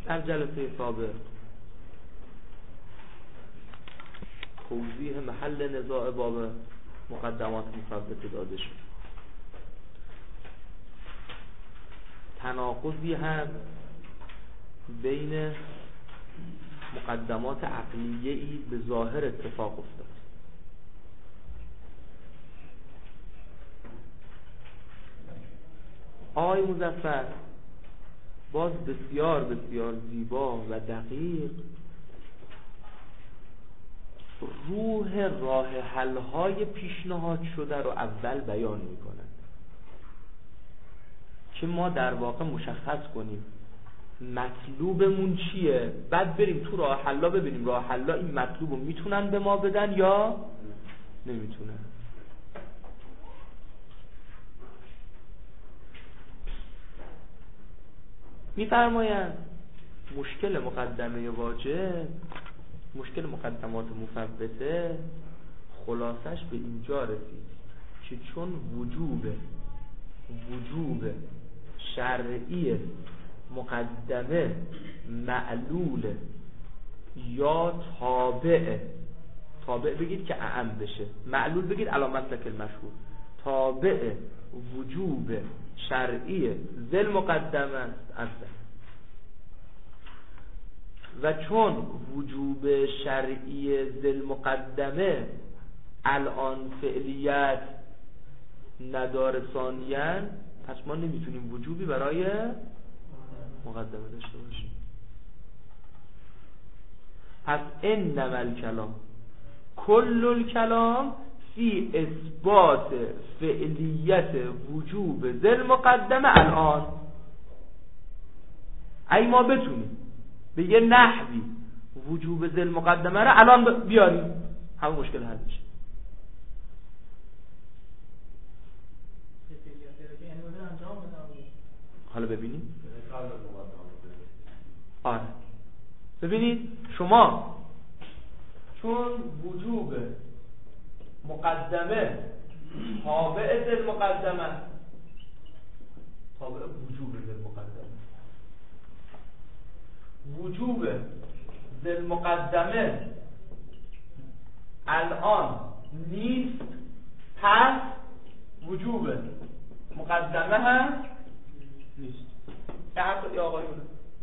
در جلسه سابق توضیح محل نزاع باب مقدمات مثبته داده شد. تناقضی هم بین مقدمات عقلیه‌ای به ظاهر اتفاق افتاد. آقای مظفر باز بسیار بسیار زیبا و دقیق روح راه حل‌های پیشنهاد شده رو اول بیان می‌کنند که ما در واقع مشخص کنیم مطلوبمون چیه، بعد بریم تو راه حل‌ها ببینیم راه حل‌ها این مطلوب رو میتونن به ما بدن یا نمیتونن. می‌فرمایند مشکل مقدمه واجب، مشکل مقدمات مثبته خلاصش به اینجا رسید که چون وجوب شرعی مقدمه معلول یا تابع بگید که اعم بشه، معلول بگید علامت مسلک المشهور، تابع وجوب شرعی ذل مقدمه است و چون وجوب شرعی ذل مقدمه الان فعلیت نداره ثانیاً، پس ما نمیتونیم وجوبی برای مقدمه داشته باشیم. پس انما الکلام کل الکلام فی اثبات فعلیت وجوب ذل مقدمه الان. ای ما بتونیم به یه نحوی وجوب ذل مقدمه رو الان بیاریم، همون مشکل حل میشه. حالا ببینید آره ببینید شما چون وجوب مقدمه تابع ذل مقدمه، تابع وجوب ذل مقدمه، وجوب ذل مقدمه الان نیست، پس وجوب مقدمه هم نیست. که حرف یا آقایونه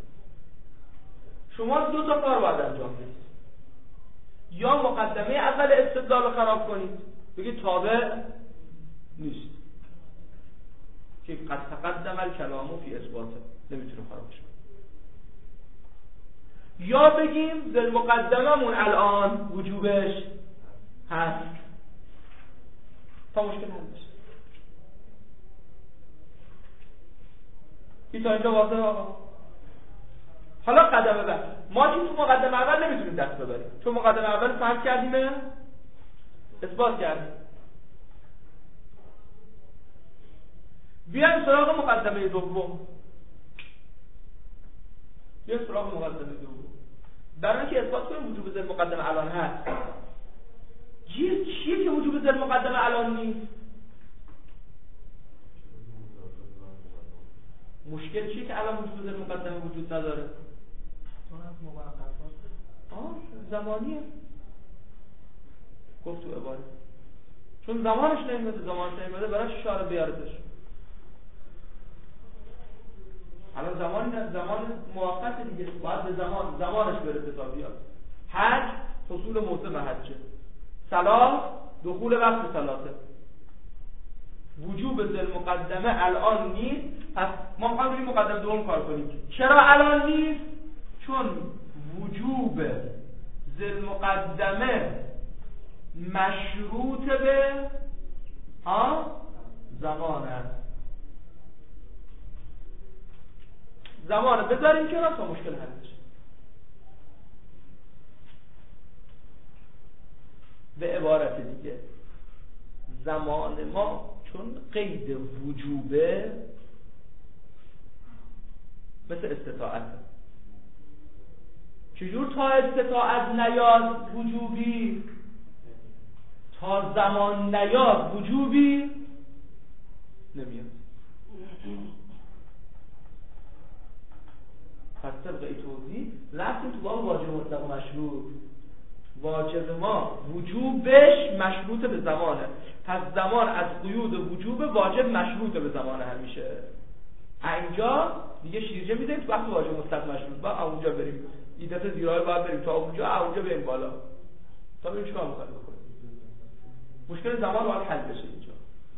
شما دو تا کار باید انجام بدید، یا مقدمه اول استدلال رو خراب کنید بگید تابع نیست که قد تقدم الکلام فی اثباته، نمیتونه خراب شه، یا بگیم ذل مقدممون الان وجوبش هست تا مشکل حل بشه. این تا اینجا واضحه آقا؟ حالا قدم بعد ما که تو مقدمه اول نمیتونیم دست ببریم، چون مقدمه اول فرض کردیم اثبات کردیم. بیایم سراغ مقدمه دوم. برای اینکه اثبات کنیم وجوب ذل مقدمه الان هست، چیه که وجوب ذل مقدمه الان نیست؟ مشکل چیه که الان وجوب ذل مقدمه وجود نداره؟ زمانیه گفت تو عباره، چون زمانش نمیده براش اشاره بیارتش. الان زمان موقت دیگه، باید به زمانش برسه تا بیاد. حج حصول موسم حجه، صلات دخول وقت صلاته. وجوب ذل مقدمه الان نیست، پس ما میخوایم روی مقدمه دوم کار کنیم. چرا الان نیست؟ چون وجوب ذل مقدمه مشروط به زمان است. زمان بذاریم که تا مشکل حل بشه. به عبارت دیگه زمان ما چون قید وجوبه مثل استطاعت، چجور تا استطاعت نیاد وجوبی، تا زمان نیاد وجوبی نمیاد. پس طبق این توضیح رفتیم تو باب واجب مطلق و مشروط. واجب ما وجوبش مشروط به زمانه، پس زمان از قیود وجوب واجب مشروط به زمان همیشه. اینجا دیگه شیرجه میدیم تو وقت واجب مطلق مشروط با اونجا بریم ایدت زیرای باید بریم تا اونجا بریم بالا تا بریم چیکار می‌خوایم بکنیم. مشکل زمان باید حل بشه اینجا.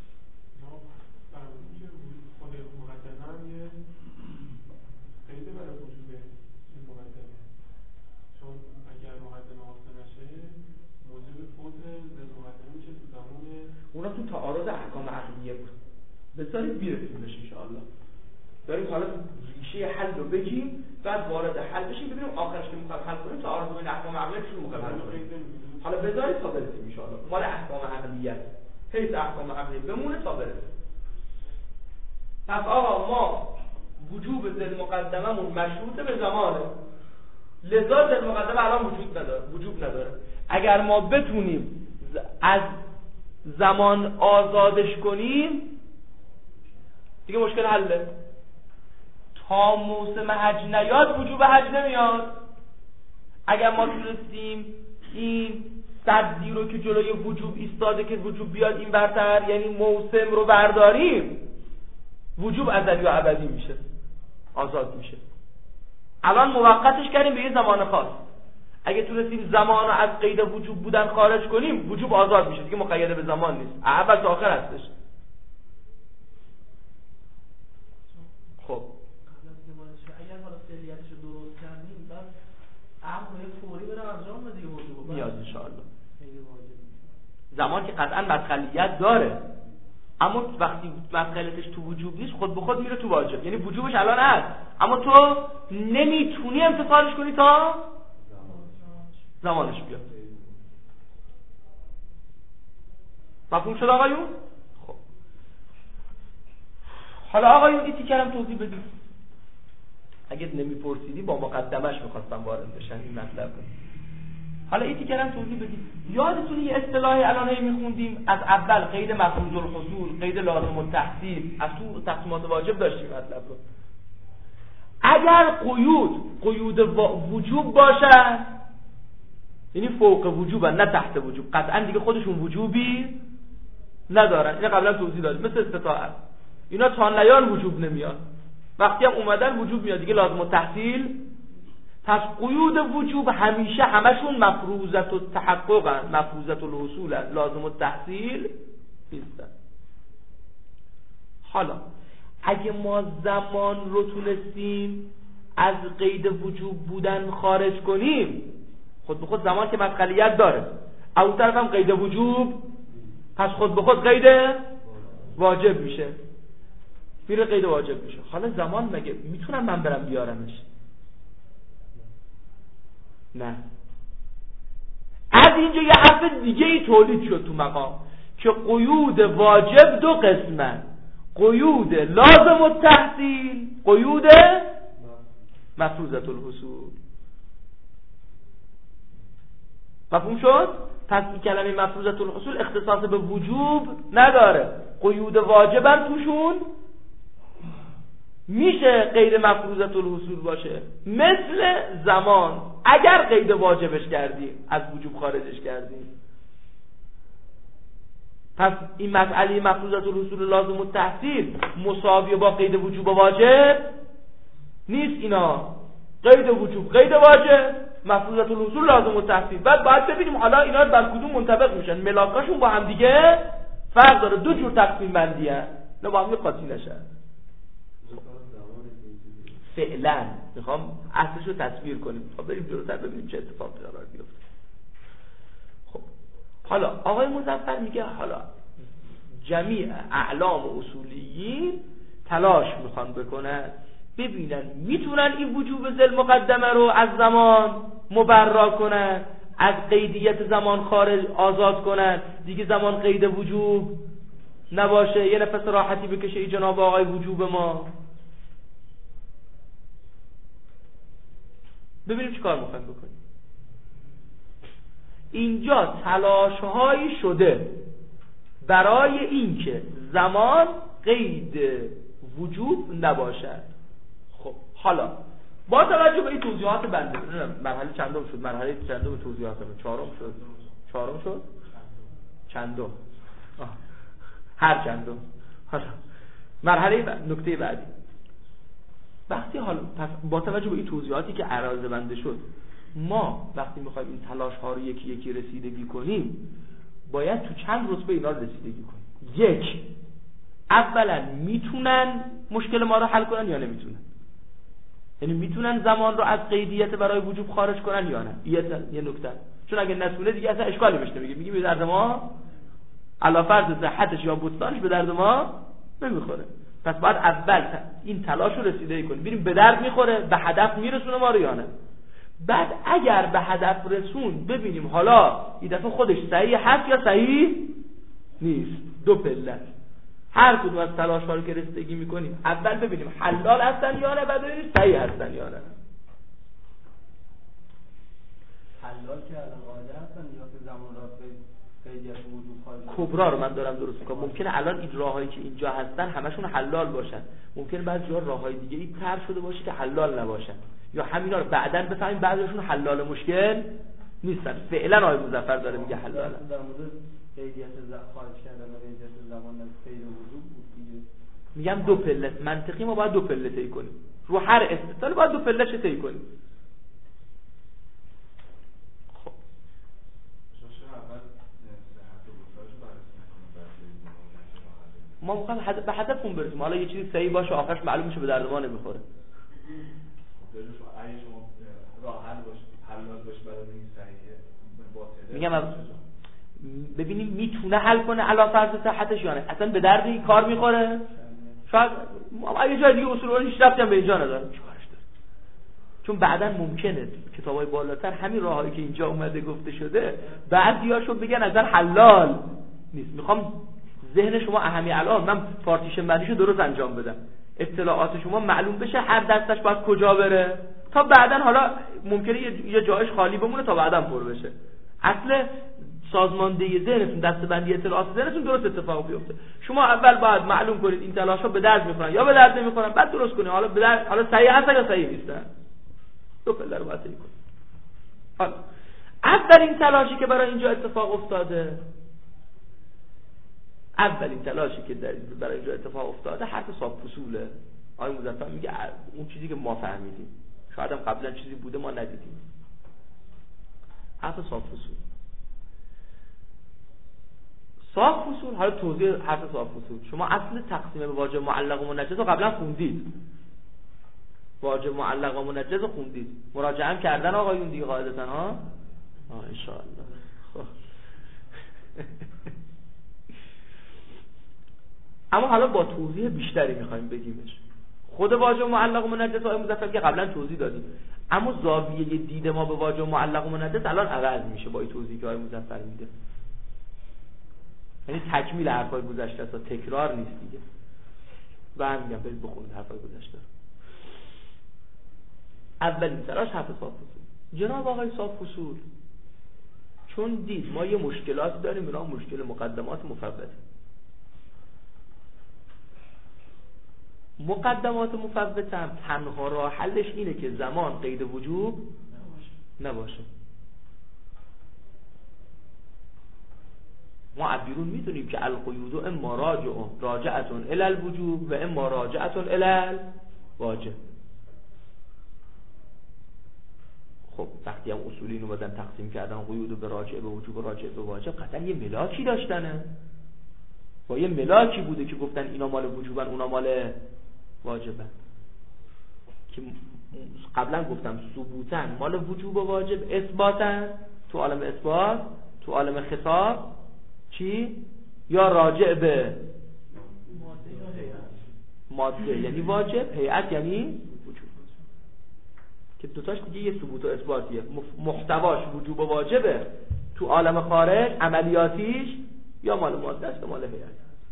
خود مقدمه هم یه قیده برای وجود این مقدمه، چون اگر مقدمه حاصل نشه موجب فوت مقدمه میشه تو زمان. اونا تو تعارض احکام عقلیه بود، بذارید بیرسیم بشه انشاءالله. داریم حالا ریشه حل رو بگیم بعد وارد حل بشیم ببینیم آخرش که میخوایم حل کنیم تعارض بین احکام عقلیه چی میخوایم حل کنیم. حالا بذارید تا برسیم انشاءالله. مال احکام عقلیه حیث احکام عقلیه بمونه تا برسیم. پس آقا ما وجوب ذل مقدممون مشروط به زمانه، لذا ذل مقدمه الان وجوب نداره. اگر ما بتونیم از زمان آزادش کنیم دیگه مشکل حله. تا موسم حج نیاد وجوب حج نمیاد. اگر ما تونستیم این صدی رو که جلوی وجوب ایستاده که وجوب بیاد این برتر، یعنی موسم رو برداریم، وجوب ازلی و ابدی میشه، آزاد میشه. الان موقتش کردیم به یه زمان خاص. اگه تونستیم زمان رو از قید وجوب بودن خارج کنیم وجوب آزاد میشه، دیگه مقید به زمان نیست، اول تا آخر هستش. خب اگر حالا فعلیتش رو درست کردیم بعد امر فوری بره انجام بده دیگه وجوب میاد ان شاء الله. زمان که قطعا مدخلیت داره، اما وقتی مدخلیتش تو وجوب نیست خود به خود میره تو واجب، یعنی وجوبش الان هست اما تو نمیتونی امتثالش کنی تا زمانش بیاد. مفهوم شد آقایون؟ خب حالا آقایون این تیکرم توضیح بدید. اگه نمیپرسیدی با مقدمش میخواستم وارد بشن این مطلب رو. حالا این تیکرم توضیح بدید. یادتونه یه اصطلاحی الان هی میخوندیم از اول قید مفروض الحصول، قید لازم التحصیل، از تو تقسیمات واجب داشتیم مطلب رو. اگر قیود وجوب باشن یعنی فوق وجوبن نه تحت وجوب، قطعا دیگه خودشون وجوبی ندارن. اینو قبلا توضیح دادیم مثل استطاعت، اینا تا نیان وجوب نمیاد، وقتی هم اومدن وجوب میاد دیگه لازم التحصیل. پس قیود وجوب همیشه همشون مفروضت التحققن، مفروضت الحصولن، لازم التحصیل نیستن. حالا اگه ما زمان رو تونستیم از قید وجوب بودن خارج کنیم، خود به خود زمان که مدخلیت داره، اون طرف هم قید وجوب، پس خود به خود قید واجب میشه، میره قید واجب میشه. حالا زمان مگه میتونم من برم بیارمش؟ نه. از اینجا یه حرف دیگه ای تولید شد تو مقام که قیود واجب دو قسمه، قیود لازم التحصیل، قیود مفروضت الحصول. مفهوم شد؟ پس این کلمه مفروضت الحصول اختصاص به وجوب نداره، قیود واجبن توشون میشه غیر مفروضت الحصول باشه، مثل زمان اگر قید واجبش کردیم از وجوب خارجش کردیم. پس این مسئله مفروضت الحصول لازم التحصیل مساوی با قید وجوب و واجب نیست. اینا قید وجوب قید واجب، مفروضت الحصول لازم التحصیل. بعد باید ببینیم حالا اینا بر کدوم منطبق میشن، ملاکاشون با هم دیگه فرق داره، دو جور تقسیم بندی هست، نه با هم قاطی نشن. فعلا میخوام اصلش رو تصویر کنیم تا بریم جلوتر ببینیم چه اتفاقی قرار بیفته. خب حالا آقای مظفر میگه حالا جمیع اعلام و اصولیین تلاش میخوان بکنن ببینن میتونن این وجوب ذل مقدمه رو از زمان مبرا کنن، از قیدیت زمان خارج آزاد کنن، دیگه زمان قید وجوب نباشه، یه نفس راحتی بکشه ای جناب آقای وجوب ما. ببینیم چی کار میخوایم بکنیم. اینجا تلاش‌هایی شده برای اینکه زمان قید وجوب نباشد. خب حالا با توجه به این توضیحات بنده مرحله چندم شد؟ مرحله چندم توضیحاتم؟ چهارم شد؟ چندم؟ هر چندم؟ مرحله نکته بعدی وقتی حالا پس با توجه به این توضیحاتی که عرضه بنده شد، ما وقتی میخوایم این تلاش ها رو یکی یکی رسیدگی کنیم باید تو چند رتبه اینا رو رسیدگی کنیم. یک، اولا میتونن مشکل ما رو حل کنن یا نمیتونن؟ یعنی میتونن زمان رو از قیدیت برای وجوب خارج کنن یا نه؟ یه نکته، چون اگه نتونه دیگه اصلا اشکالی بهش نمیگه، میگیم به درد ما علی فرض صحتش یا بطلانش به درد ما نمیخوره. پس باید اول این تلاش رو رسیدگی کنیم ببینیم به درد میخوره، به هدف میرسونه ما رو یا نه. بعد اگر به هدف رسون ببینیم حالا این دفعه خودش صحیح هست یا صحیح نیست. دو پله، هر کدوم از تلاش‌ها رو که رسیدگی میکنیم اول ببینیم حلال هستن یا نه، بعد ببینیم صحیح هستن یا نه. حلال که الان قاعده هستن یا که زمان را به قیدیت وجود خارج کبرا رو من دارم درست میکنم. ممکنه الان این راهایی که اینجا هستن همشون حلال باشن، ممکنه بعضی جا راههای دیگه ای تر شده باشه که حلال نباشن، یا همینا رو بعداً بفهمیم بعضیشون حلال مشکل نیستن. فعلا آقای مظفر داره میگه حلال. در مورد قیدیت خارج کردن و قیدیت زمان از قید وجود بود دیگه. میگم دو پله منطقی ما باید دو پله طی کنیم، رو هر استدلال باید دو پله چه طی کنیم. خب ما میخوایم به هدفمون برسیم. حالا یه چیزی صحیح باشه آخرش معلوم میشه به درد ما نمیخوره. اگه شما راه حل باشه حلال باشه برای این صحیحه میگم ببینیم میتونه حل کنه علی فرض صحتش یا نه، اصلا به درد این کار میخوره. شاید ما یه جای دیگه اصولا هیچ ربطی هم به اینجا نداره، چیکارش داره؟ چون بعداً ممکنه کتابای بالاتر همین راهایی که اینجا اومده گفته شده بعضیاشو بگن اصلا حلال نیست. میخوام ذهن شما اهمی الان من پارتیشن بندیشو درست انجام بدم، اطلاعات شما معلوم بشه هر دستش باید کجا بره، تا بعداً حالا ممکنه یه جایش خالی بمونه تا بعداً پر بشه. اصل سازماندهی ذهنتون، دسته‌بندی اطلاعات ذهنتون درست اتفاق بیفته. شما اول باید معلوم کنید این تلاش‌ها به درد می‌خورن یا به درد نمی‌خورن، بعد درست کنید حالا به درد حالا صحیح هست یا صحیح نیستن. دو پله رو باید طی کنید. حالا اولین تلاشی که برای اینجا اتفاق افتاده، اولین تلاشی که برای اینجا اتفاق افتاده حرف صاحب فصوله. آقای مظفر میگه اون چیزی که ما فهمیدیم، شاید هم قبلا چیزی بوده ما ندیدیم. حرف صاحب فصول. صاحب فصول، حالا توضیح حرف صاحب فصول. شما اصل تقسیم به واجب معلق و منجز رو قبلا خوندید. واجب معلق و منجز رو خوندید. مراجعه هم کردن آقایون دیگه قاعدتاً ها؟ ان شاء الله. خب اما حالا با توضیح بیشتری میخوایم بگیمش. خود واجب معلق و منجز آقای مظفر که قبلا توضیح دادیم، اما زاویه دید ما به واجب معلق و منجز الان عوض میشه با این توضیحی که آقای مظفر میده. یعنی تکمیل حرفای گذشته است، تکرار نیست دیگه. و هم میگم برید بخونید حرفای گذشته. اولین تلاش حرف صاحب فصول. جناب آقای صاحب فصول چون دید ما یه مشکلاتی داریم، به نام مشکل مقدمات مفوته. مقدمات مفوته هم تنها راه حلش اینه که زمان قید وجوب نباشه. ما از بیرون میدونیم که القیود اما راجعتون الی الوجوب و اما راجعتون الی الواجب. خب وقتی هم اصولین اومدن تقسیم کردن قیود به راجع به وجوب و راجع به واجب، قطعا یه ملاکی داشتنه، با یه ملاکی بوده که گفتن اینا مال وجوبن اونا مال واجبن. که قبلا گفتم ثبوتن مال وجوب و واجب، اثباتن تو عالم اثبات، تو عالم خطاب چی؟ یا راجع به ماده یعنی واجب، هیئت یعنی وجوب، که دوتاش دیگه یه ثبوت و اثباتیه. محتواش وجوب و واجبه، تو عالم خارج عملیاتیش یا مال ماده است یا مال هیئت.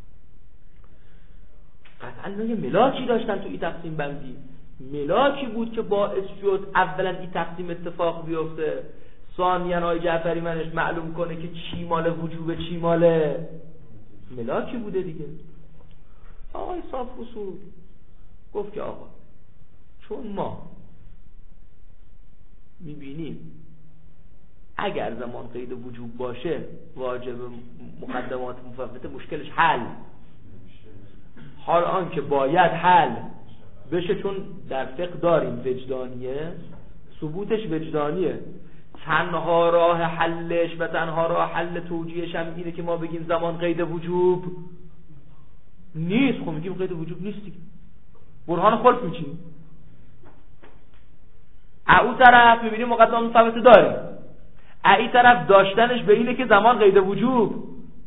قطعا یه ملاکی داشتن تو این تقسیم بندی، ملاکی بود که باعث شد اولا این تقسیم اتفاق بیفته، ثانیاً آقای جعفری منش معلوم کنه که چی مال وجوبه چی مال ملاکی بوده دیگه. آقای صاحب فصول گفت که آقا چون ما میبینیم اگر زمان قید وجوب باشه واجب مقدمات مفوته مشکلش حل، حال آن که باید حل بشه، چون در فقه داریم وجدانیه، ثبوتش وجدانیه. تنها راه حلش و تنها راه حل توجیهش هم اینه که ما بگیم زمان قید وجوب نیست. خب میگیم قید وجوب نیست دیگه، برهان خلف میچینیم. او طرف میبینیم مقدمات مفوته داریم، ای طرف داشتنش به اینه که زمان قید وجوب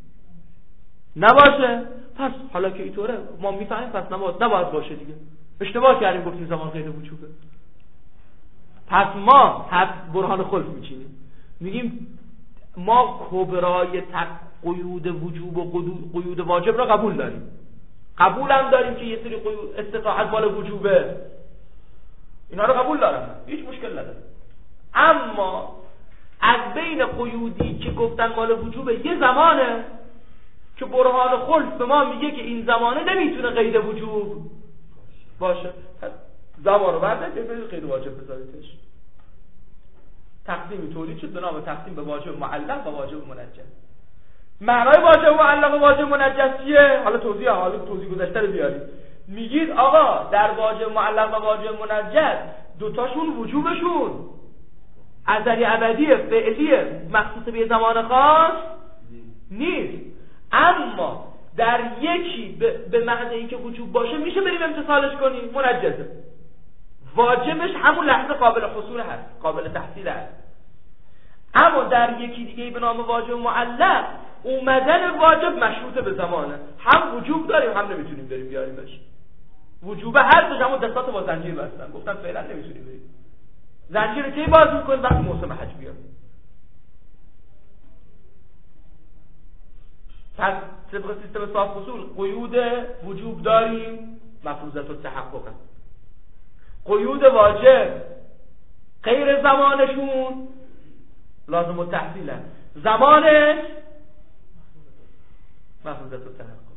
نباشه. پس حالا که اینطوره ما میفهمیم پس نباید باشه دیگه، اشتباه کردیم گفتیم زمان قید وجوبه. پس ما برهان خلف میچینیم، میگیم ما کبرای قیود وجوب و قیود واجب را قبول داریم، قبول هم داریم که یه سری استطاعت مال وجوبه، اینا رو قبول دارم، هیچ مشکل نداره. اما از بین قیودی که گفتن مال وجوبه یه زمانه که برهان خلف به ما میگه که این زمانه نمیتونه قید وجوب باشه، زمان رو بردارید به قید واجب بذاریدش. تقسیم تولید شد به نام تقسیم به واجب معلق و واجب منجز. معنای واجب معلق و واجب منجز چیه؟ حالا توضیح گذشته رو بیارید. میگید آقا در واجب معلق و واجب منجز دوتاشون وجوبشون ازلی ابدیه، فعلیه، مخصوص به زمان خاص نیست، اما در یکی به معنی اینکه وجوب باشه میشه بریم امتصالش کنیم، منجزه. واجبش همون لحظه قابل حصول هست، قابل تحصیل هست. اما در یکی دیگه به نام واجب معلق اومدن واجب مشروط به زمانه، هم وجوب داریم هم نمیتونیم بریم بیاریمش. وجوب هستش اما دستات با زنجیر بستن، گفتن فعلا نمیتونیم بریم. زنجیر کی باز میکنیم؟ وقتی موسم حج بیاد. پس طبق سیستم صاف اصول قیود وجوب داریم، مفروضات التحقق. قیود واجب غیر زمانشون لازم التحصیل هست، زمانش مفروضات التحقق.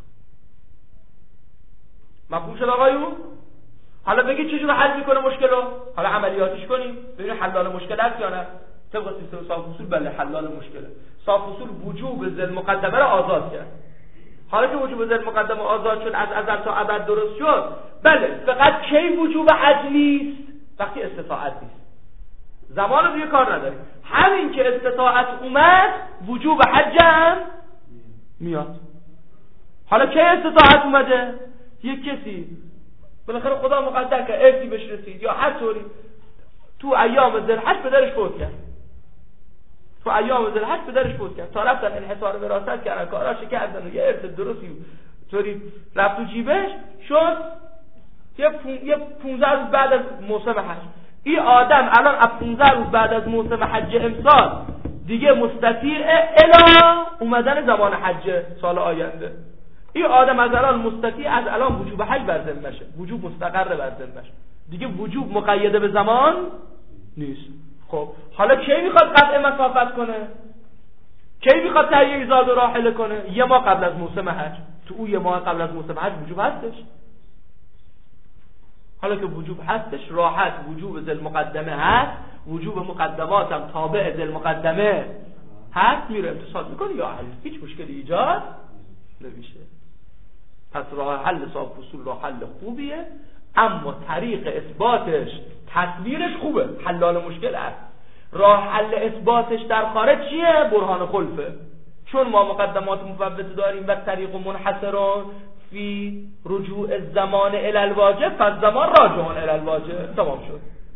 مفهوم شد آقایون؟ حالا بگید چجور حل میکنه مشکل رو؟ حالا عملیاتیش کنیم ببینید حلال مشکل هست یا نه. طبق سیستم صاف اصول بله حلال مشکله. صاف اصول وجوب ذل مقدمه رو آزاد کرد. حالا که وجوب ذل مقدمه آزاد شد، از ازل تا ابد درست شد، بله فقط کی وجوب حج نیست؟ وقتی استطاعت نیست. زمان رو دیگه کار نداریم، همین که استطاعت اومد وجوب حج هم میاد. حالا کی استطاعت اومده؟ یک کسی بالاخره خدا مقدر که ارثی بهش رسید یا هر طوری تو ایام ذوالحج پدرش فوت کرد، تو ایام ذوالحج پدرش فوت کرد، تا رفتن انحصار وراثت کردن، کاراش کردن و یه ارث درستی طوری رفت تو جیبش شد، یه 15 روز بعد از موسم حج این آدم الان از 15 روز بعد از موسم حج امسال دیگه مستطیع الی اومدن زمان حج سال آینده. این آدم از الان مستطیع از الان وجوب حج بر ذمشه، وجوب مستقر بر ذمشه، دیگه وجوب مقید به زمان نیست. خب حالا کی میخواد قطع مسافت کنه؟ کی میخواد تهیه زاد و راحله کنه؟ یه ماه قبل از موسم حج. تو اون یه ماه قبل از موسم حج وجوب هستش. حالا که وجوب هستش راحت وجوب ذل مقدمه هست، وجوب مقدمات هم تابع ذل مقدمه هست، میره امتصال میکنه یا حل، هیچ مشکلی ایجاد نمیشه. پس راه حل صاف اصول راه حل خوبیه، اما طریق اثباتش تصویرش خوبه، حلال مشکل است. راه حل اثباتش در خارج چیه؟ برهان خلفه. چون ما مقدمات مفوته داریم و طریق منحصرون فی رجوع الزمان الی الواجب، پس زمان راجعون الی الواجب. تمام شد.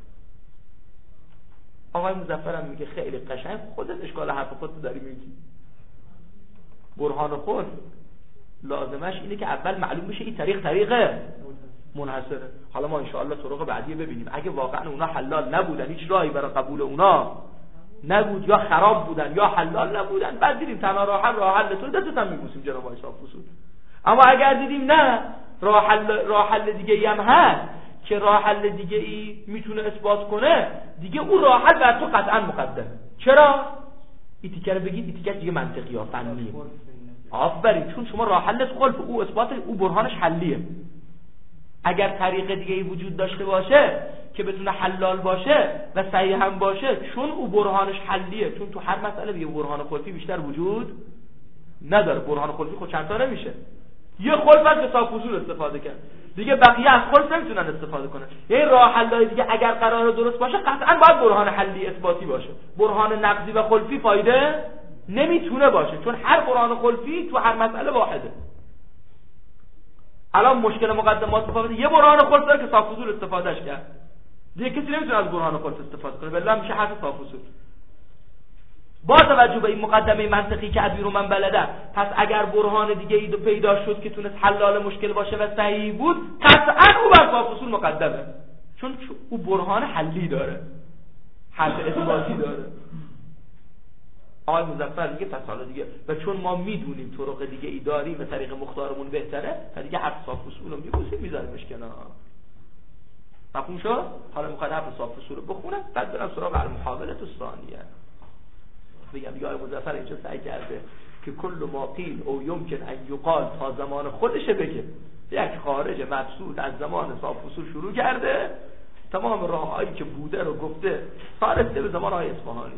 آقای مظفرم میگه خیلی قشنگ، خودت اشکال حرف خودت داری میگی. برهان خلف لازمش اینه که اول معلوم بشه این طریق منحصره. حالا ما انشاءالله طرق بعدی ببینیم. اگه واقعا اونا حلال نبودن، هیچ راهی برای قبول اونا نبود، یا خراب بودن یا حلال نبودن، بعد دیدیم تنها راه حل تو دستت هم میبوسیم جناب آقای صاحب اصول. اما اگر دیدیم نه راه حل دیگه ای هم هست که راه حل دیگه ای میتونه اثبات کنه، دیگه اون راه حل بر تو قطعا مقدمه. چرا؟ ایتیکه رو بگید، ایتیکه دیگه منطقی ها فنیه. آفرین، چون شما راه حلت خلف او اثبات او برهانش حلیه. اگر طریق دیگه ای وجود داشته باشه که بتونه حلال باشه و صحیح هم باشه، چون او برهانش حلیه، چون تو هر مسئله یه برهان خلفی بیشتر وجود نداره. برهان خلفی خود چند تا نمیشه، یه خلف از حساب فصول استفاده کرد دیگه، بقیه از خلف نمیتونن استفاده کنن. یعنی راه حلای دیگه اگر قرار درست باشه قطعا باید برهان حلی اثباتی باشه، برهان نقضی و خلفی فایده نمیتونه باشه، چون هر برهان خلفی تو هر مسئله واحده. الان مشکل مقدمات مفاوضه یه برهان خلف داره که حساب فصول استفادهش کرد، دیگه کسی نمیتونه از برهان خلف استفاده کنه، بلا میشه حذف حساب فصول. با توجه به این مقدمه منطقی که ابیر من بلده، پس اگر برهان دیگه ای پیدا شد که تونست حلال مشکل باشه و صحیح بود، قطعا او بر حساب فصول مقدمه، چون او برهان حلی داره، حرف اثباتی داره. آقای مظفر دیگه پس حالا دیگه، و چون ما میدونیم طرق دیگه ای داریم و طریق مختارمون بهتره، تا دیگه حرف حساب فصول رو میذاریمش کنار. مفهوم شد؟ حالا میخواد حرف حساب فصول رو بخونم، بعد برم سراغ المحاولة الثانیه. بگم یا مظفر اینجا سعی کرده که کل ما قیل او یمکن ان یقال تا زمان خودشه بگه، یک خارج مبسوط از زمان حساب فصول شروع کرده، تمام راههایی که بوده رو گفته تا رسیده به زمان آقای اصفهانی.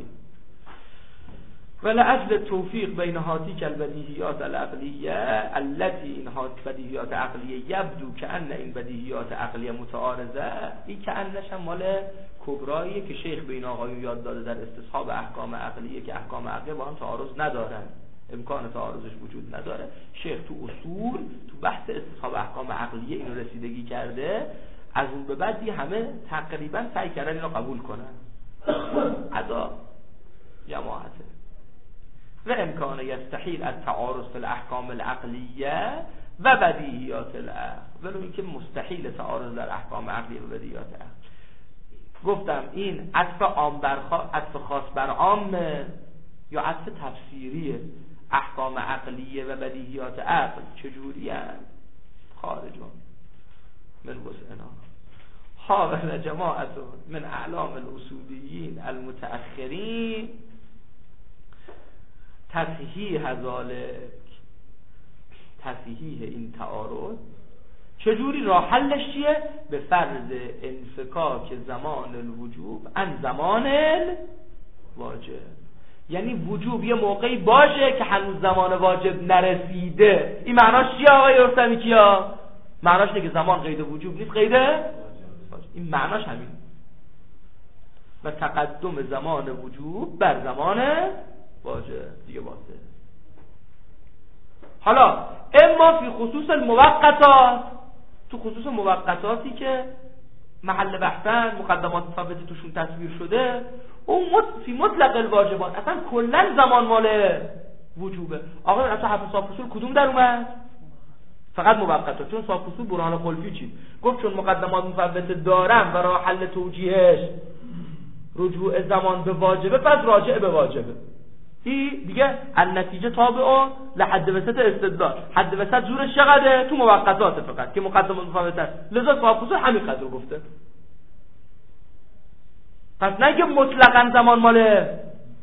ولأجل توفیق بین هاتیک البدیهیات العقلیه التي این بدیهیات عقلیه یبدو که ان این بدیهیات عقلیه متعارضه، این که انش هم مال کبراییه که شیخ بین آقایون یاد داده در استصحاب احکام عقلیه که احکام عقلیه با هم تعارض ندارن، امکان تعارضش وجود نداره. شیخ تو اصول تو بحث استصحاب احکام عقلیه اینو رسیدگی کرده، از اون به بعد همه تقریبا سعی کردن اینو قبول کنن. ادا جماعته و امکان یستحیل التعارض فی الاحکام العقلیه و بدیهیات العقل، ولو اینکه مستحیل تعارض در احکام عقلیه و بدیهیات عقل. گفتم این عطف عام بر عطف خاص بر عام یا عطف تفسیریه. احکام عقلیه و بدیهیات عقل چجوری هست؟ خارجون من وسعنا حاول جماعت من اعلام الاصولیین المتأخرین تصحیح این تعارض. چجوری راه حلش چیه؟ به فرض انفکاک زمان الوجوب عن زمان الواجب، یعنی وجوب یه موقعی باشه که هنوز زمان واجب نرسیده. این معناش چیه آقای رستمی کیا؟ معناش اینه که زمان قید وجوب نیست، قید این معناش همین. و تقدم زمان وجوب بر زمان واجب دیگه باشه. حالا اما فی خصوص الموقتات، تو خصوص موقتاتی که محل بحثن، مقدمات ثابته توشون تصویر شده، اون فی مطلق الواجبات، اصلا کلا زمان مال وجوبه. آقا اصلا حرف حساب فصول کدوم در اومد؟ فقط موقتات، چون حساب فصول برهان خلفی چی گفت؟ چون مقدمات مفوته دارم و راه حل توجیهش رجوع زمان به واجبه، پس راجع به واجبه. این دیگه النتیجه تابع لحد وسط استدلال. حد وسط زورش چقدره؟ تو موقتات فقط که مقدمات مفوته، لذا حساب فصول همین قدر گفته. پس نگه مطلقاً زمان ماله.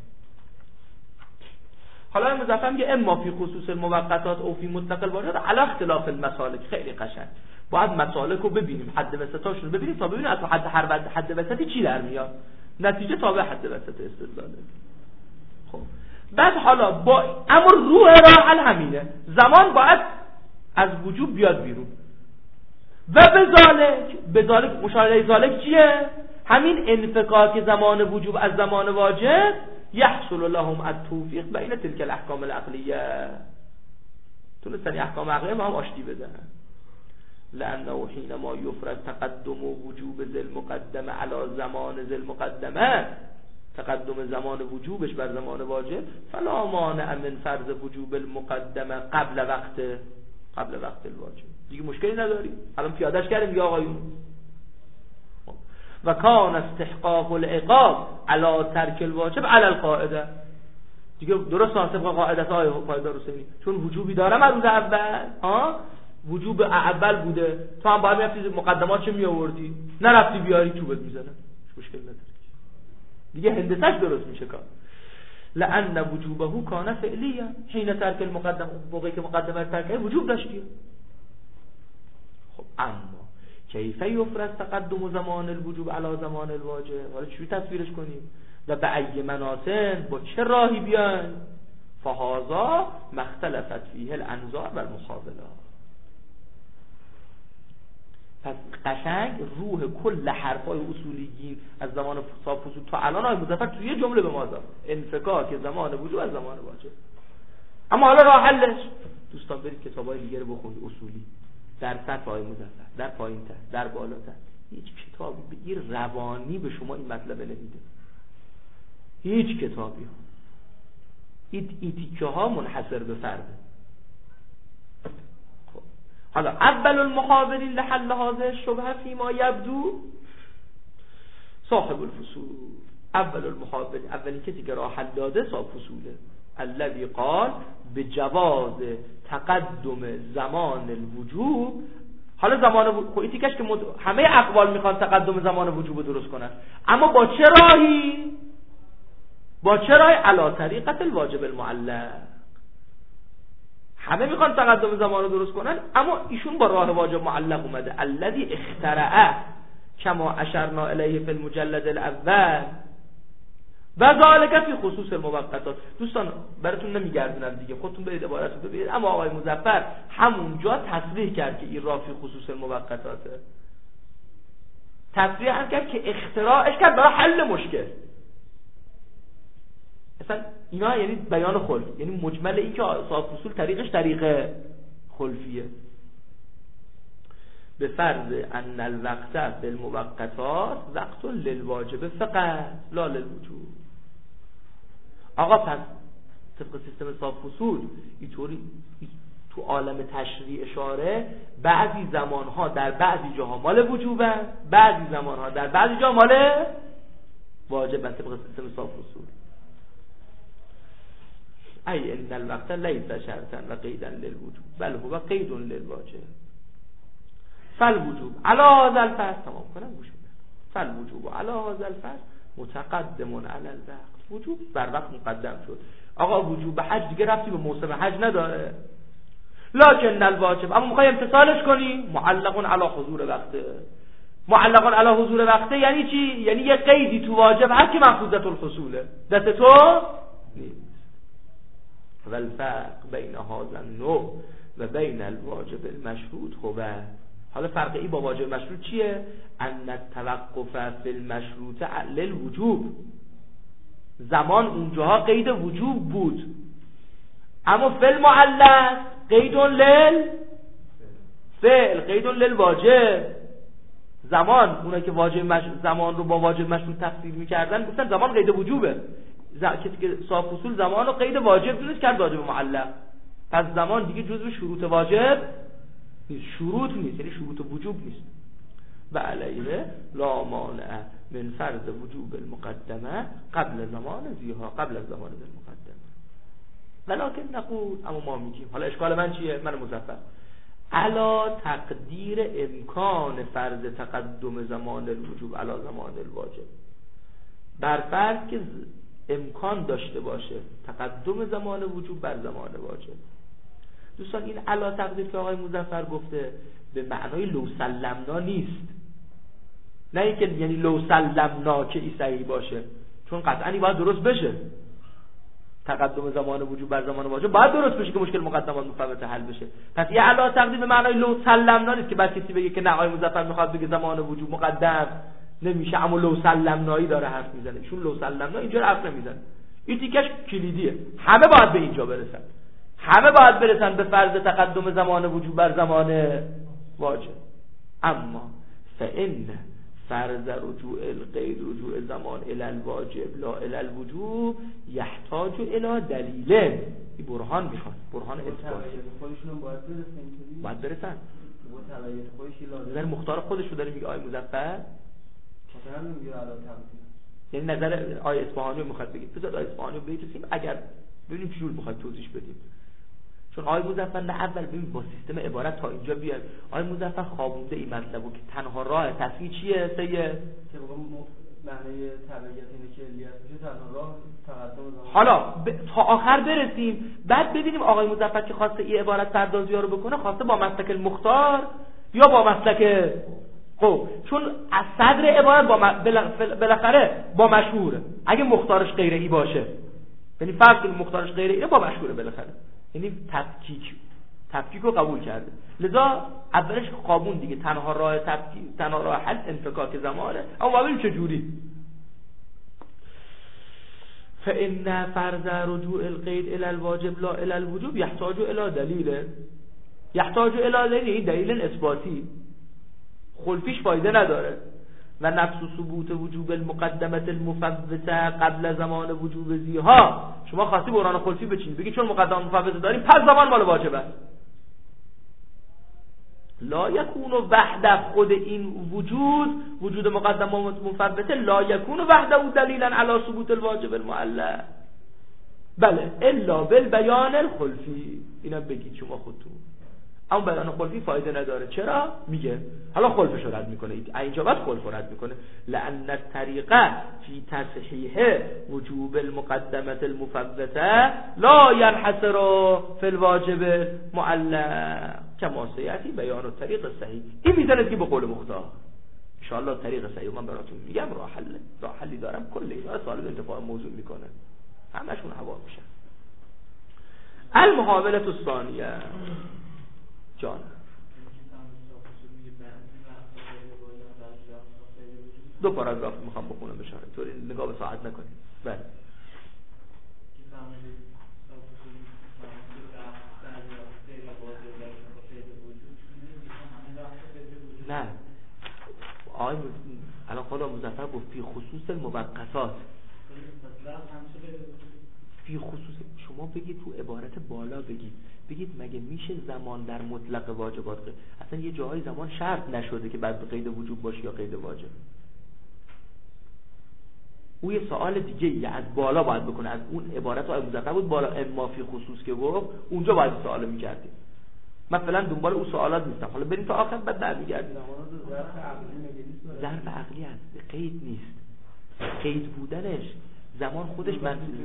حالا این مضافه میگه اما فی خصوص الموقتات او فی مطلق الواجبات علی اختلاف المسالک. خیلی قشنگ، باید مسالک رو ببینیم، حد وسطاشون رو ببینیم تا ببینیم از حد وسطی چی در میاد. نتیجه تابع حد وسط استدلاله. خب بعد حالا با امر روح راه حل همینه، زمان باید از وجوب بیاد بیرون و بذالک مشاهده ذالک چیه؟ همین انفکاک زمان وجوب از زمان واجب یحصل لهم التوفیق بین تلک الاحکام العقلیه، تونستن احکام عقلیه ما هم آشتی بدن. لانه حینما یفرض تقدم وجوب ذل مقدمه علی زمان ذل مقدمه، تقدم زمان وجوبش بر زمان واجب، فلا مانع من فرض وجوب المقدمه قبل وقت الواجب. دیگه مشکلی نداریم، الان پیادهش کردیم یا آقایون. و کان استحقاق العقاب علی ترک الواجب علی القاعده، دیگه درست طبق قاعده های پایدار حسینی، چون وجوبی دارم از روز اول، وجوب اول بوده، تو هم باید میرفتی مقدمات چه میآوردی، نرفتی بیاری چوبت میزنه، مشکل نداره دیگه، هندسه‌اش درست میشه کار. لأن وجوبه کان فعلیه حین ترک المقدمه، موقعی که مقدمه ترک وجوب داشتی. خب اما کیف یفرض تقدم زمان الوجوب علی زمان الواجب، حالا چجوری تصویرش کنیم؟ و به ای مناسن، با چه راهی بیان؟ فهذا مختلفت فیه الانظار و المخابلات. پس قشنگ روح کل حرفای اصولیین از زمان صاف فصول تا الان آقای مظفر توی یه جمله به ما داد: انفکاک زمان وجوب از زمان واجب. اما حالا راه حلش دوستان برید کتابای دیگه رو بخونید، اصولی در سطح آقای مظفر، در پایین‌تر، در بالاتر. هیچ کتابی به این روانی به شما این مطلب نمیده، هیچ کتابی. این تیکه ها منحصر به فرده. حالا اول المحاورین لحل هذه الشبهه فيما يبدو صاحب الفصول. اول المحاورین، اولین کسی که راه حل داده صاحب فصوله، الذي قال بجواز تقدم زمان الوجوب. حالا زمان خب این تیکش که همه اقوال میخوان تقدم زمان وجوب رو درست کنن، اما با چه راهی؟ با چه راهی؟ علی طریقت الواجب المعلق. همه میخوان تقدم زمان رو درست کنن، اما ایشون با راه واجب معلق اومده. الذی اخترعه کما اشرنا الیه فی المجلد الاول و ذالک فی خصوص الموقتات. دوستان براتون نمیگردونم دیگه، خودتون برید عبارت رو ببینید. اما آقای مظفر همونجا تصریح کرد که این راه فی خصوص الموقتاته. تصریح هم کرد که اختراعش کرد برای حل مشکل. اصلا اینا یعنی بیان خلف، یعنی مجمل این که صاحب فصول طریقش طریق خلفیه. به فرض ان الوقت بالموقتات وقت للواجب فقط لا للوجوب. آقا پس طبق سیستم صاحب فصول اینطوری تو عالم تشریع اشاره بعضی زمانها در بعضی جاها مال وجوبه، بعضی زمانها در بعضی جاها مال واجبه طبق سیستم صاحب فصول. ای ان الوقت لیس شرطا و قیدا للوجوب بل هو قید للواجب. فالوجوب علی هذا الفرض، تمام کنم گوش بدید، فالوجوب علی هذا الفرض متقدم علی الوقت. وجوب بر وقت مقدم شد. آقا وجوب حج دیگه ربطی به موسم حج نداره، لکن الواجب اما میخوای امتثالش کنی معلق علی حضور وقته. معلق علی حضور وقته یعنی چی؟ یعنی یه قیدی تو واجب هست که محفوظه الفصوله، دست تو نیست. والفرق بین هذا النوع و بین الواجب المشروط خوبه. حالا فرق ای با واجب مشروط چیه؟ ان التوقف فی المشروط للوجوب. زمان اونجاها قید وجوب بود، اما فی المعلق قید للفعل، قید للواجب. زمان اونایی که واجب زمان رو با واجب مشروط تفسیر می‌کردن گفتن زمان قید وجوبه. کسی که صاحب اصول زمان رو قید واجب دونست کرد واجب معلق. پس زمان دیگه جزو شروط واجب نیست، شروط نیست، یعنی شروط وجوب نیست. و علیه لا مانع من فرض وجوب المقدمه قبل زمان زیها، قبل از زمان المقدمه. ولکن نقول، اما ما میگیم، حالا اشکال من چیه؟ من مظفر علا تقدیر امکان فرض تقدم زمان الوجوب علی زمان الواجب، بر فرض که امکان داشته باشه تقدم زمان وجوب بر زمان واجب. دوستان این علا تقدیر که آقای مظفر گفته به معنای لو سلمنا نیست، نه اینکه یعنی لو سلمنا که این صحیح باشه، چون قطعا این باید درست بشه. تقدم زمان وجوب بر زمان واجب باید درست بشه که مشکل مقدمات مفوت حل بشه. پس یه علا تقدیر به معنای لو سلمنا نیست که بعد کسی بگه که نه آقای مظفر میخواد بگه زمان وجوب مقدم نمیشه، اما لو سلمنایی داره حرف میزنه. ایشون لو سلمنا اینجا حرف نمیزنه. این تیکش کلیدیه، همه باید به اینجا برسن، همه باید برسن به فرض تقدم زمان وجوب بر زمان واجب. اما فإن فرض رجوع القید رجوع زمان الی الواجب لا الی الوجوب یحتاج الی دلیل. این برهان میخواد، برهان اثبات. خودشون باید برسن، باید برسن. متبعیت خودش لازم. نظر مختار خودش رو داره میگه آقای مظفر، مثلا میگه علا تقدیر، یعنی نظر آقای اصفهانی رو میخواد بگید. بذار آقای اصفهانی رو برسیم اگر ببینیم چجور میخواد توضیح بدیم. چون آقای مظفر نه اول ببین با سیستم عبارت تا اینجا بیاد. آقای مظفر خوابونده این مطلبو که تنها راه تصحیح چیه؟ سید که معنی تبعیت اینه که علیت میشه، تنها راه تقدم زمان. حالا تا آخر برسیم، بعد ببینیم آقای مظفر که خواسته این عبارت پردازی ها رو بکنه، خواسته با مسلک المختار یا با مسلک خب چون از صدر عبارت بالاخره با مشهوره. اگه مختارش غیر ای باشه، یعنی فرض کنیم مختارش غیر ای با مشهوره بالاخره، یعنی تفکیک رو قبول کرده. لذا اولش قابون دیگه، تنها راه حل انفکاک زمانه. اما ببینیم چه جوری. فإن فرض رجوع القید الى الواجب لا الى الوجوب يحتاج الى دلیل. يحتاج الى دلیل اثباتی. خلفیش فایده نداره. و نفس ثبوت وجوب المقدمه المفوته قبل زمان وجوب زیها. شما خواستی برهان خلفی بچینی، بگی چون مقدمه مفوته داریم پس زمان مال واجب است. لا یکون وحده، خود این وجود مقدمه مفوته لا یکون وحده دلیلا علی ثبوت الواجب المعلق، بله الا بالبیان الخلفی. اینا بگید شما خودتون. اما بیان خلفی فایده نداره. چرا؟ میگه حالا خلفش رد میکنه، اینجا بعد خلف رد میکنه. لأن الطریقه فی تصحیح وجوب المقدمه المفوته لا ينحصر فی الواجب معلق کما سیأتی بیان الطریق صحیح. این میزنه که به قول مختار ان شاء الله طریق صحیح من براتون میگم. راه حلی دارم، کل اینا طالب انتفاع موضوع میکنه، همشون هوا میشن. المحاوله الثانیه جان دو پاراگراف میخوام بخونم بشاره طوری نگاه به ساعت نکنید. بله نه آقای الان خدا مظفر گفت فی خصوص الموقتات. فی خصوص شما بگید تو عبارت بالا بگید مگه میشه زمان در مطلق واجبات اصلا یه جاهای زمان شرط نشده که بعد قید وجوب باشه یا قید واجب. او یه سوال دیگه از بالا باید بکنه، از اون عبارت های مظفر بود بالا اما فی خصوص که گفت اونجا باید سوال میکردیم. من فعلا دنبال اون سوالات نیستم، حالا بریم تا آخر بعد برمیگردیم. ظرف عقلی هست، قید نیست. قید بودنش زمان خودش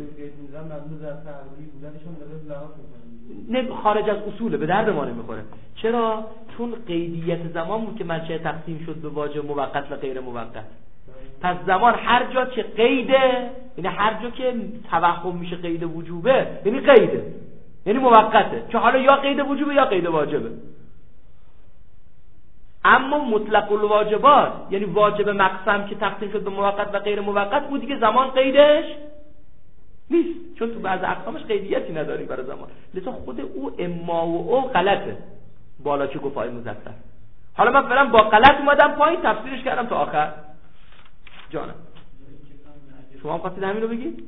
نه خارج از اصوله، به درد ما نمیخوره. چرا؟ چون قیدیت زمان بود که منشأ تقسیم شد به واجب موقت و غیر موقت. پس زمان هر جا که قیده، یعنی هر جا که توهم میشه قید وجوبه، یعنی قیده، یعنی موقته، که حالا یا قید وجوبه یا قید واجبه. اما مطلق الواجبات یعنی واجب مقسم که تقسیم شد به موقت و غیر موقت، او دیگه زمان قیدش نیست، چون تو بعض اقسامش قیدیتی نداری برای زمان. لذا خود او اما و او غلطه بالا که گفت آقای مظفر. حالا من فعلا با غلط اومدم پایین تفسیرش کردم تا آخر. جانم شما هم خواستید همین رو بگید؟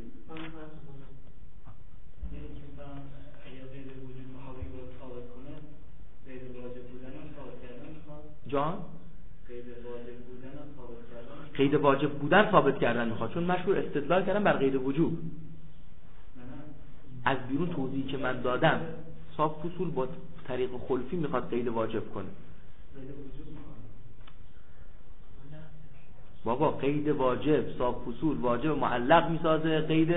جان قید واجب بودن ثابت کردن میخواد، چون مشهور استدلال کردن بر قید وجوب. از بیرون توضیحی که من دادم صاف فصول با طریق خلفی میخواد قید واجب کنه. بابا قید واجب صاف فصول واجب معلق میسازه، قید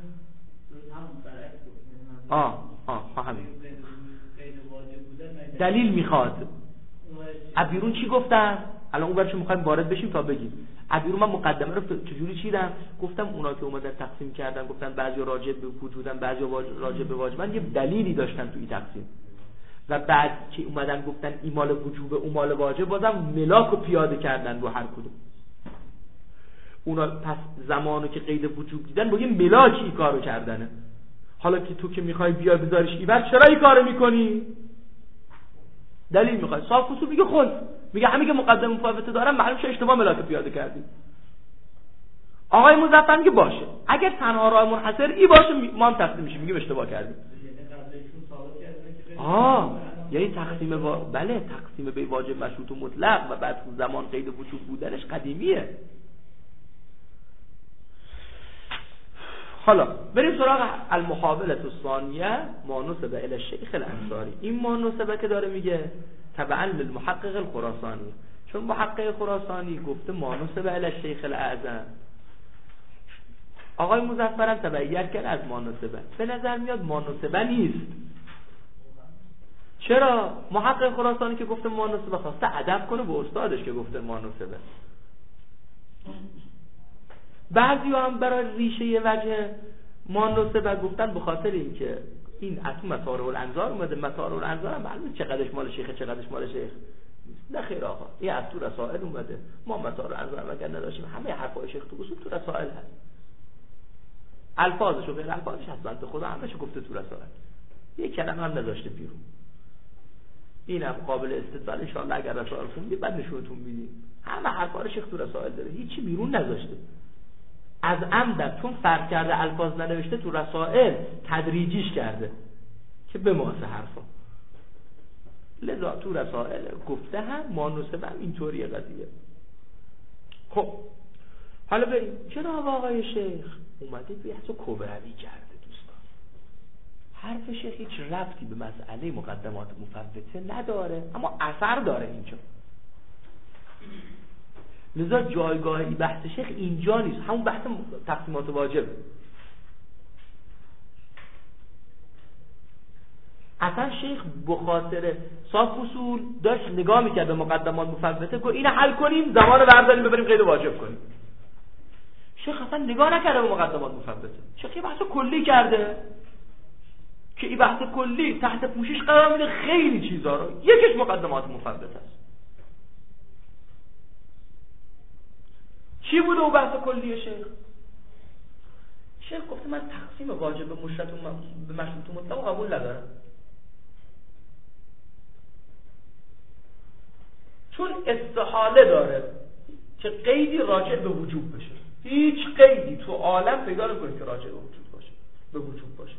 همین دلیل میخواد. از بیرون چی گفتن؟ الان اون برشو میخوایم وارد بشیم تا بگیم. از بیرون من مقدمه رو چجوری چیدم؟ گفتم اونا که اومدن تقسیم کردن گفتن بعضی راجع به وجودن بعضی راجع به واجبن، یه دلیلی داشتن تو این تقسیم. و بعد که اومدن گفتن این مال وجوبه اون مال واجب، بازم ملاک رو پیاده کردن رو هر کدوم. اونا پس زمانو که قید وجوب دیدن بگیم ملاک این کارو کردنه. حالا که تو که میخوای بیا بذاریش ایبر چرا این کارو میکنی؟ دلیل میخوای. صاف اصول میگه خود میگه همین که مقدمه مفوته دارم معلوم شه اشتباه ملاک پیاده کردی. آقای مظفر میگه باشه اگر تنها راه منحصر ای باشه ما هم تقسیم میشیم میگیم اشتباه کردیم. یعنی بله تقسیم به واجب مشروط و مطلق و بعد زمان قید وجوب بودنش قدیمیه. حالا بریم سراغ المحاوله الثانیه ما نسب الی الشیخ الانصاری. این ما نسبه که داره میگه تبعا للمحقق الخراسانی، چون محقق خراسانی گفته ما نسب الی الشیخ الاعظم. آقای مظفر هم تبعیت کرد از ما نسبه. به نظر میاد ما نسبه نیست. چرا؟ محقق خراسانی که گفته مانوسبه خواسته ادب کنه به استادش که گفته مانوسبه. بعضی هم برای ریشه وجه مانوسبه گفتن به خاطر این که این از مطارع الانظار اومده. مطارع الانظار هم معلومه چقدرش مال شیخه چقدرش مال شیخ. نه خیر آقا، این از تو رسائل اومده. ما مطارع الانظار اگر نداشتیم همه حرفای شیخ تو اصول تو رسائل هست. الفاظش و غیر الفاظش هست، بنده خدا همه‌شو گفته تو رسائل. یک کلمه هم نذاشته بیرون. اینم قابل استدلال ان شاء الله اگر رسائل خوندید بعد نشونتون میدیم. همه حرفا رو شیخ تو رسائل داره، هیچی بیرون نذاشته. از عمد چون فرق کرده الفاظ ننوشته تو رسائل تدریجیش کرده که به ماسه حرفا. لذا تو رسائل گفته هم مانوسبه هم اینطوریه قضیه. خب حالا بریم جناب آقای شیخ اومده بحث کبروی کرده. دوستان حرف شیخ هیچ ربطی به مسئله مقدمات مفوته نداره اما اثر داره اینجا. لذا جایگاهی بحث شیخ اینجا نیست، همون بحث تقسیمات واجب. اصلا شیخ بخاطر صاف اصول داشت نگاه میکرد به مقدمات مفوته که اینو حل کنیم زمان برداریم ببریم قید واجب کنیم. شیخ اصلا نگاه نکرده به مقدمات مفوته. شیخ یه بحث کلی کرده که این بحث کلی تحت پوشش قرار میده خیلی چیزا رو. یکیش مقدمات مفوته است. چی بوده اون بحث کلی شیخ؟ شیخ گفته من تقسیم واجب به مشروط به مشروط مطلق قبول ندارم، چون استحاله داره که قیدی راجع به وجوب بشه. هیچ قیدی تو عالم پیدا نکنید که راجع به وجود باشه، به وجوب باشه.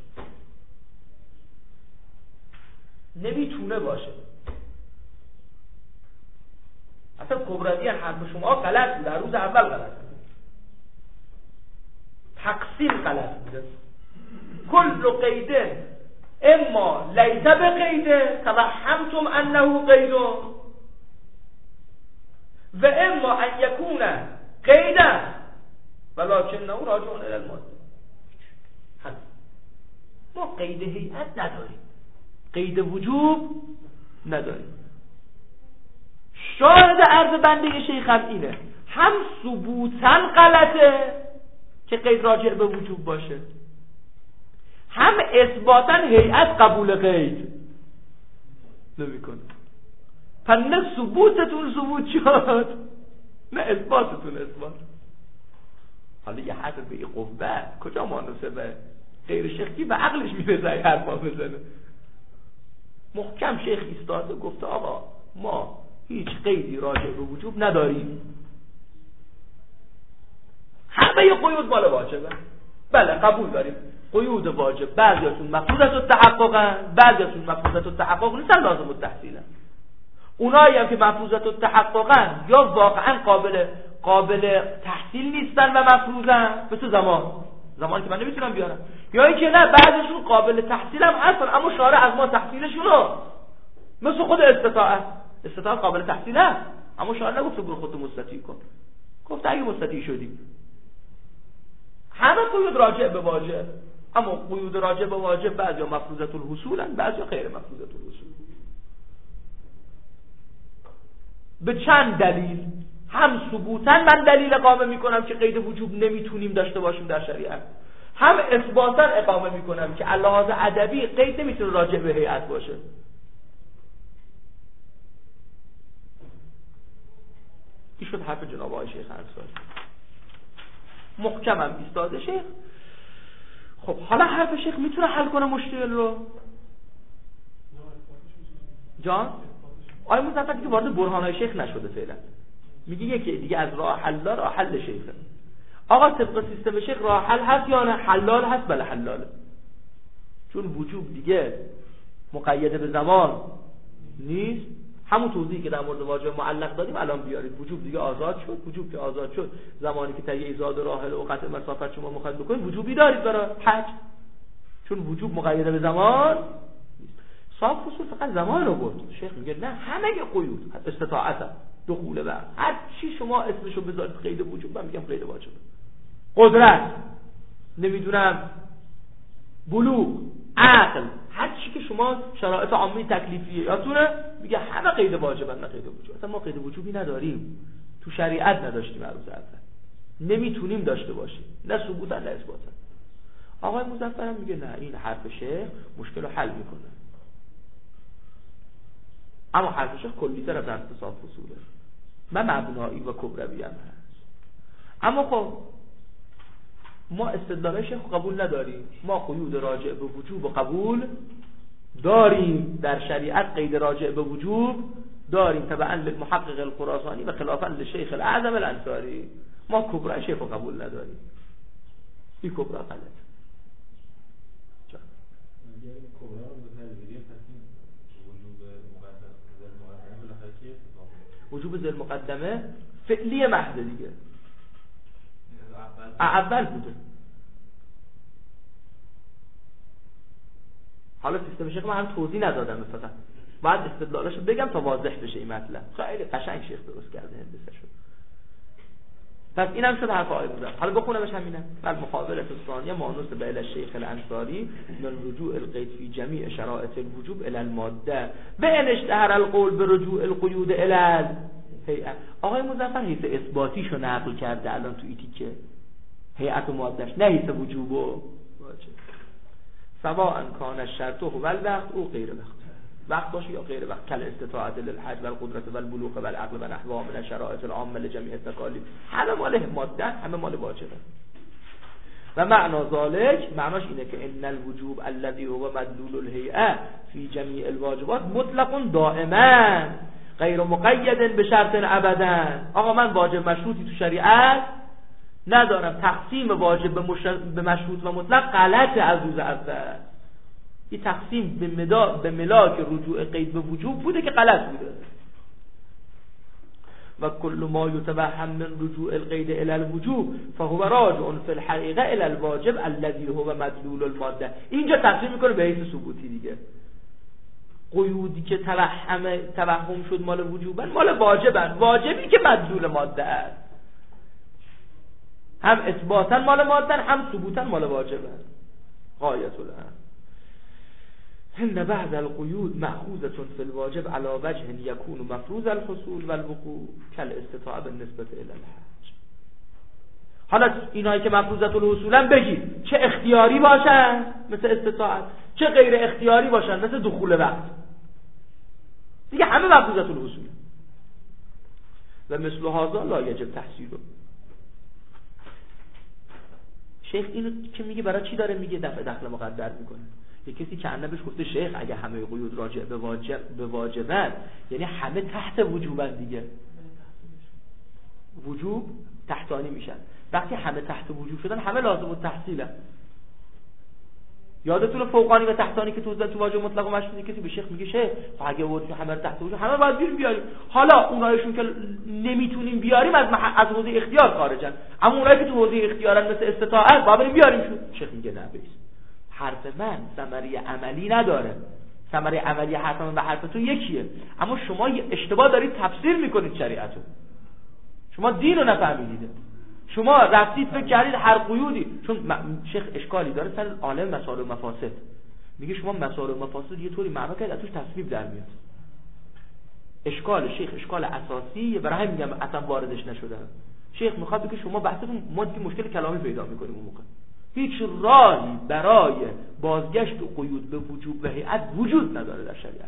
نمیتونه باشه. اصلا کبروی حرف شما غلط بود، در روز اول غلط بود، تقسیم غلط بوده. کل قیده اما لیس بقیده توهمتم انه قیده و اما ان یکون قیده ولکنه راجع الی الماده. ما قید هیئت نداریم، قید وجوب نداریم. شاهد عرض بنده شیخ هم اینه، هم ثبوتاً غلطه که قید راجع به وجوب باشه، هم اثباتاً هیئت قبول قید نمیکنه. پس نه ثبوتتون ثبوت شد نه اثباتتون اثبات. حالا یه حرف به این قوه کجا مانوسبه؟ غیر شیخی به عقلش میرسه این حرفا بزنه. محکم شیخ ایستاده گفته آقا ما هیچ قیدی راجع به وجوب نداریم، همه ی قیود مال واجبه. بله قبول داریم قیود واجب بعضیاتون مفروضت التحققن، بعضیاتون مفروضت التحقق نیستن، لازم التحصیلن. اونایی هم که مفروضت التحققن یا واقعا قابل تحصیل نیستن و مفروضن، مثل زمانی که من نمیتونم بیارم، یا اینکه نه بعضیشون قابل تحصیل هم هستن اما شارع از ما تحصیلشون رو، مثل خود استطاعت قابل تحصیل هست اما شارع نگفته برو خودت مستطیع کن، گفت اگه مستطیع شدی. همه قیود راجع به واجب، اما قیود راجع به واجب بعضیا مفروضت الحصولن بعضیا غیر مفروضت الحصول. به چند دلیل؟ هم ثبوتاً من دلیل اقامه میکنم که قید وجوب نمیتونیم داشته باشیم در شریعت، هم اثباتاً اقامه میکنم که لحاظ ادبی قید نمیتونه راجع به هیئت باشه. این شد حرف جناب آقای شیخ انصاری. محکمم ایستاده شیخ. خب حالا حرف شیخ میتونه حل کنه مشکل رو؟ جان؟ آیا مظفر دیگه وارد برهانهای شیخ نشده فعلا، میگه یکی دیگه از راه حل شیخه. آقا طبق سیستم شیخ راه حل هست یا نه؟ حلال هست. بله حلاله، چون وجوب دیگه مقید به زمان نیست. همون توضیحی که در مورد واجب معلق دادیم الان بیارید. وجوب دیگه آزاد شد. وجوب که آزاد شد زمانی که تهیه زاد و راحل و قطع مسافت شما مخالف بکنید وجوبی دارید برای حج، چون وجوب مقید به زمان نیست. صاحب اصول فقط زمان رو گفت. شیخ میگه نه، همه قیود استطاعت دخول بر هر چی شما اسمشو بذارید قید وجوب، من میگم قید واجب. قدرت، نمیدونم بلوغ، عقل، هر چی که شما شرایط عامه تکلیفیه یادتونه میگه همه قید واجبن نه قید وجوب. اصلا ما قید وجوبی نداریم، تو شریعت نداشتیم عروض اول، نمیتونیم داشته باشیم، نه ثبوتا نه اثباتا. آقای مظفرم میگه نه، این حرف شیخ مشکل رو حل میکنه، اما حرف شیخ کلی‌تر از استصحاب فصوله، من مبنایی و کبروی هم هست. اما خب ما استدلال شیخ قبول نداریم، ما قیود راجع به وجوب و قبول داریم، در شریعت قید راجع به وجوب داریم تبعا للمحقق الخراسانی و خلافا للشیخ الاعظم الانصاری. ما کبرا شیخ رو قبول نداریم، این کبرا غلط. اگر کبرا رو بپذیریم پس وجوب ذل مقدمه فعلی محض دیگه، اول بوده. حالا سیستم شیخ من هم توضیح ندادم، فقط بعد استدلالاشو بگم تا واضح بشه این مطلب. خیلی قشنگ شیخ درست کرده هندسه شد. پس اینم شد حرف آقای مظفر. حالا بخونمش همینه. بعد مقابله الثانیه مانوس به الشیخ الانصاری من رجوع القید فی جمیع شرائط الوجوب الی الماده بان اشتهر القول برجوع القیود الی الهیئه. آقای مظفر حیث اثباتیشو نقل کرده الان تو ایتیکه، هیئت و مادهش، نه حیث وجوب و واجب. سواء کان الشرط هو الوقت او غیر وقت، وقت باشه یا غیر وقت، کل استطاعت للحج و القدرت و البلوغ و العقل و نحوها من الشرائط العامه لجمیع التکالیف، همه مال ماده، همه مال واجبه. و معنا ذالک، معناش اینه که ان الوجوب الذي هو مدلول الهیئه فی جمیع الواجبات مطلق دائما غیر مقید به شرط ابدا. آقا من واجب مشروطی تو شریعت ندارم، تقسیم واجب به مشروط و مطلق غلطه از روز اول. این تقسیم به ملاک رجوع قید به وجوب بوده که غلط بوده. و کل ما یتوهم من رجوع القید الى الوجوب فهو راجع فی الحقیقه الى الواجب الذي هو مدلول الماده. اینجا تقسیم میکنه به حیث ثبوتی دیگه. قیودی که توهم شد مال وجوبن، مال واجبن، واجبی که مدلول ماده است، هم اثباتا مال مادن هم ثبوتا مال واجبن. غایت الامر ان بعض القیود مأخوذة في الواجب على وجه يكون مفروض الحصول والوقوع كالاستطاعة بالنسبة الى الحج. حالا اینایی که مفروضة الحصولن بگید چه اختیاری باشن مثل استطاعت، چه غیر اختیاری باشن مثل دخول وقت، دیگه همه مفروضة الحصول. و مثل هذا لا یجب تحصیله. شیخ اینو که میگه برای چی داره میگه؟ دخل مقدر میکنه. یه کسی که بهش گفته شیخ اگه همه قیود راجع به واجبن یعنی همه تحت وجوبن دیگه، وجوب تحتانی میشن. وقتی همه تحت وجوب شدن همه لازم التحصیلن. یادتونه فوقانی و تحتانی که تو واجب مطلق و مشروطی کسی به شیخ میگه شیخ اگه وجود همه تحت وجوب همه باید بیاریم. حالا اونایشون که نمیتونیم بیاریم از حوزه اختیار خارجن، اما اونایی که تو حوزه اختیارن مثل استطاعت باید بیاریم شو. شیخ میگه نه بیس، حرف من ثمره عملی نداره، ثمره عملی حرف من و حرفتون یکیه، اما شما اشتباه دارید تفسیر میکنید شریعتو. شما دین رو نفهمیدید، شما رفتید فکر کردید هر قیودی، چون شیخ اشکالی داره سر عالم مسائل و مفاسد، میگه شما مسائل و مفاسد یه طوری معنا کنید از توش تصویب در میاد. اشکال شیخ اشکال اساسیه، برای همین میگم اصلا واردش نشدم. شیخ میخواد بگه شما بحثتون ما دیگه مشکل کلامی پیدا میکنیم اون موقع. هیچ راهی برای بازگشت و قیود به وجوب و هیئت وجود نداره در شریعت.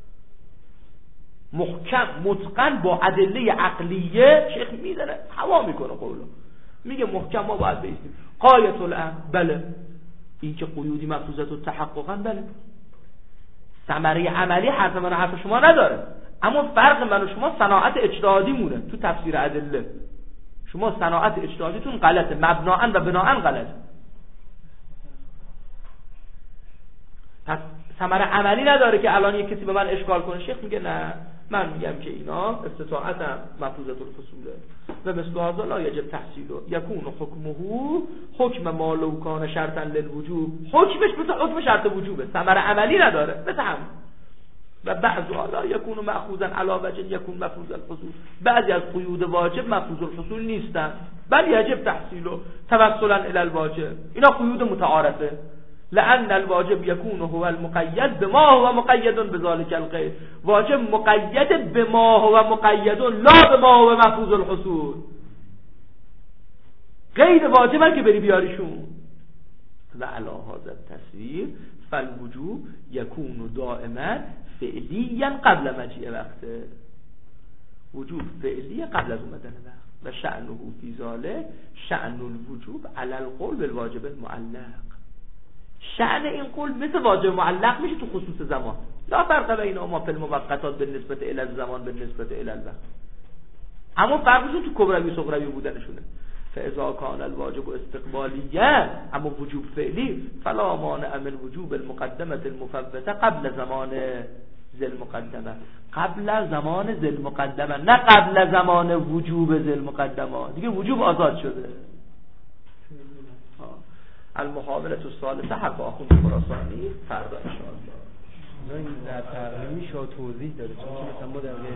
محکم متقن با ادله عقلیه شیخ میزنه هوا میکنه قولو، میگه محکم ما باید بیستیم. غایت الامر بله، این که قیودی مفروضت و تحققا بله، ثمره عملی حرف من و حرف شما نداره، اما فرق من و شما صناعت اجتهادی مونه تو تفسیر ادله. شما صناعت اجتهادیتون غلطه، مبناً و بناءً غلطه. پس ثمره عملی نداره که الان یک کسی به من اشکال کنه. شیخ میگه نه، من میگم که اینا استطاعتم مفروضة الفصوله و مثل هذا لا یجب تحصیله یکون حکمه حکم ما لو کان شرطا للوجوب، حکمش مثل حکم شرط وجوبه، ثمره عملی نداره مثل هم. و بعضی لا یکون مأخوذا علی وجه یکون مفروض الحصول، بعضی از قیود واجب مفروض الحصول نیستن بل یجب تحصیله توسلا الی الواجب. اینا قیود متعارفه، لأن الواجب يكون هو المقيد بما هو مقيد بذلك الغیر. واجب مقید بما هو مقید لا بما هو محفوظ الحصول. غیر واجبه که بری بیاریشون. و علی هذا التصویر فالوجوب يكون دائما فعليا قبل مجيء وقته. وجوب فعلی قبل از اومدن وقت. و شأنه فی ذلک شأن الوجوب علی القول بالواجب المعلق. شأن این قول مثل واجب معلق میشه تو خصوص زمان. لا فرق بینهما فی الموقتات بالنسبه الی الزمان بالنسبه الی الوقت. اما فرقشون تو کبروی و صغروی بودنشونه. فاذا کان الواجب استقبالیا، اما وجوب فعلی فلا مانع من وجوب المقدمه المفوته قبل زمان ذل مقدمه. قبل زمان ذل مقدمه، نه قبل زمان وجوب ذل مقدمه. دیگه وجوب آزاد شده. المحاولة الثالثه حق آخوند خراسانی فردا ان شاء الله. این در تقریمی شو توضیح داره، چون مثلا ما در